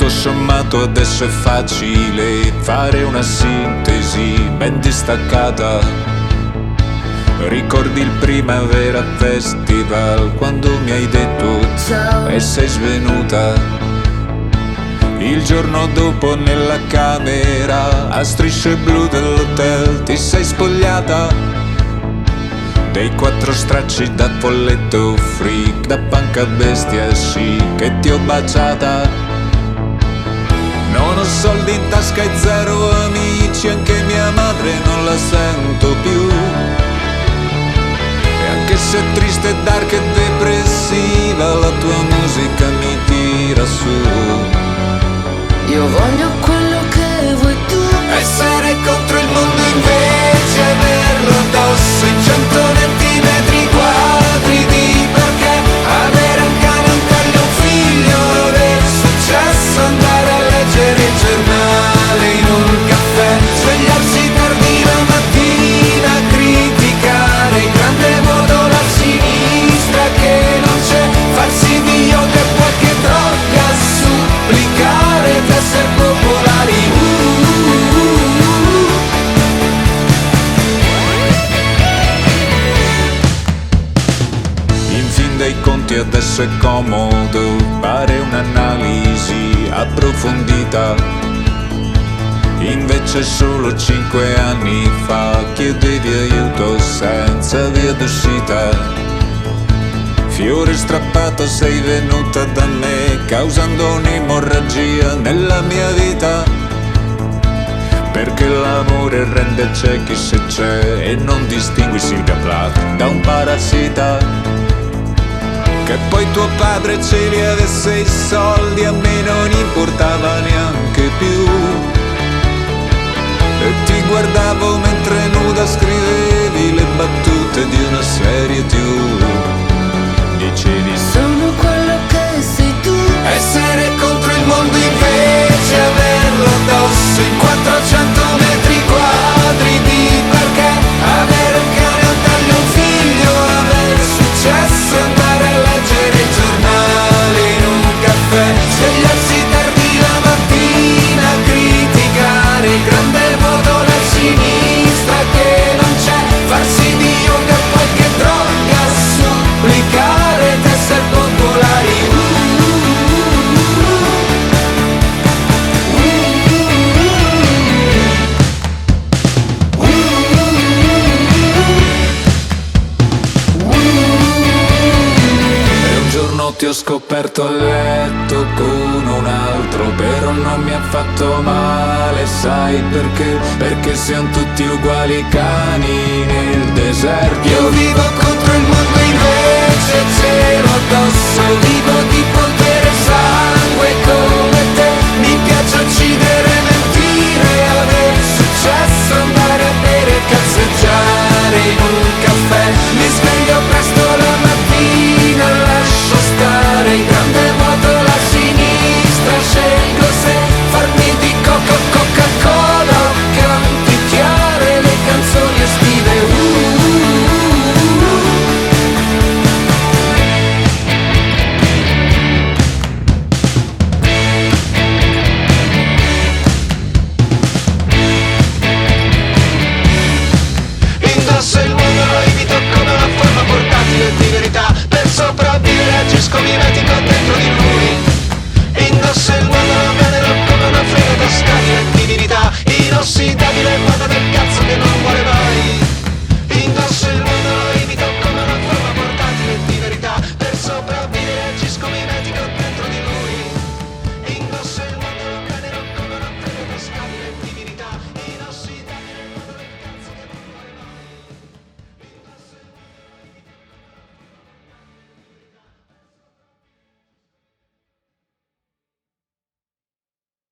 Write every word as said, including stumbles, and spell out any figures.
Tutto sommato adesso è facile fare una sintesi ben distaccata. Ricordi il Primavera Festival quando mi hai detto ciao e sei svenuta? Il giorno dopo nella camera a strisce blu dell'hotel ti sei spogliata dei quattro stracci da folletto freak, da panca bestia sì che ti ho baciata. Non ho soldi in tasca e zero amici, anche mia madre non la sento più. E anche se è triste, dark e depressiva, la tua musica mi tira su. Io voglio quello che vuoi tu, essere contro il mondo invece averlo addosso in centoventi metri quadri di perché avere un cane, un taglio, un figlio, aver successo, andare a leggere il giornale in un caffè, svegliarsi tardi la mattina, criticare in grande modo la sinistra che non c'è, farsi di yoga e qualche droga, supplicare ed essere popolari. In fin dei conti adesso è comodo fare un'analisi approfondita. Invece solo cinque anni fa chiedevi aiuto senza via d'uscita. Fiore strappato sei venuta da me causando un'emorragia nella mia vita. Perché l'amore rende ciechi se c'è e non distingui Silvia Plath da un parassita. Che poi tuo padre ce li avesse i soldi a me non importava neanche più. E ti guardavo mentre nuda scrivevi le battute di una serie tivù. Dicevi sono quello che sei tu, essere contro il mondo invece averlo addosso in quattrocento metri quadri di perché avere un cane, un taglio, un figlio, aver successo, andare a leggere il giornale in un caffè, svegliarsi tardi la mattina, criticare il grande modo la sinistra che non c'è, farsi di yoga qualche droga, supplicare ed essere popolari. Ti ho scoperto a letto con un altro, però non mi ha fatto male, sai perché? Perché siamo tutti uguali cani nel deserto. Io vivo contro il mondo invece cielo addosso, vivo di polvere e sangue come te, mi piace uccidere, mentire, aver successo, andare a bere, cazzeggiare in un caffè, mi sveglio presto la mattina, lascio stare in grande modo la sinistra, scelgo se farmi di coco, Coca-Cola o canticchiare le canzoni estive. Indosso il mondo, lo evito come una forma portatile di verità, per sopravvivere agisco mimetico dentro di lui. Indosso il mondo,